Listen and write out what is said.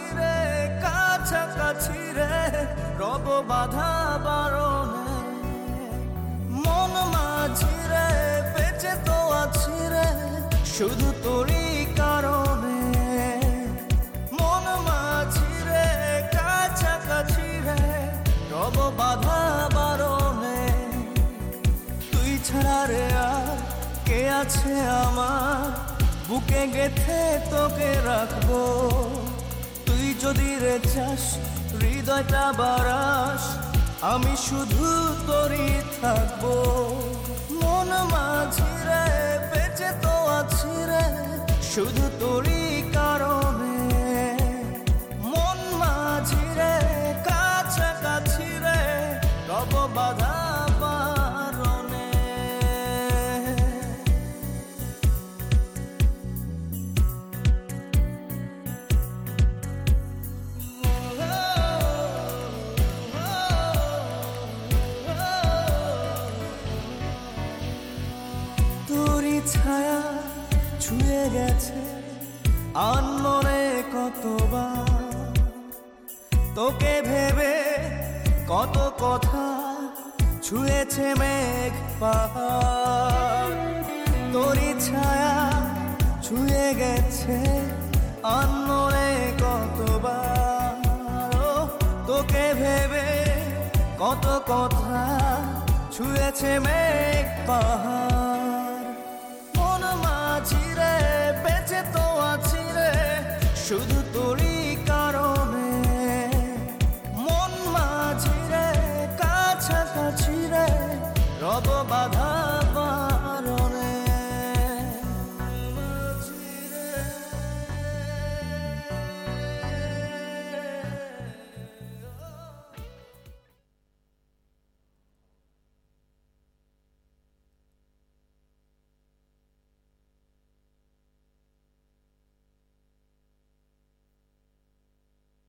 রে কাছাকাছি রে রব বাধা বারণে, মন মাঝি রে বেঁচে তো আছি রে শুধু তোরই কারণে। মন মাঝি রে কাছাকাছি রে রব বাধা বারণে, তুই ছাড়া রে আর কে আছে আমার বুকে গেথে তোকে রাখবো। তুই যদি রে চাস হৃদয়টা বাড়াস আমি শুধু তোরই থাকবো। মন মাঝি রে বেঁচে তো আছি রে শুধু তোরই কারণে। মন মাঝি রে কাছাকাছি রে রব বাধা বারণে। তোরই ছায়া ছুঁয়ে গেছে আনমনে কতবার, তোকে ভেবে কত কথা ছুঁয়েছে মেঘ পাহাড়। তোরই ছায়া ছুঁয়ে গেছে আনমনে কতবার, তোকে ভেবে কত কথা ছুঁয়েছে মেঘ পাহাড়। মন মাঝি রে বেঁচে তো আছি রে শুধু তোরই কারণে। মন মাঝি রে কাছাকাছি রে রব বাধা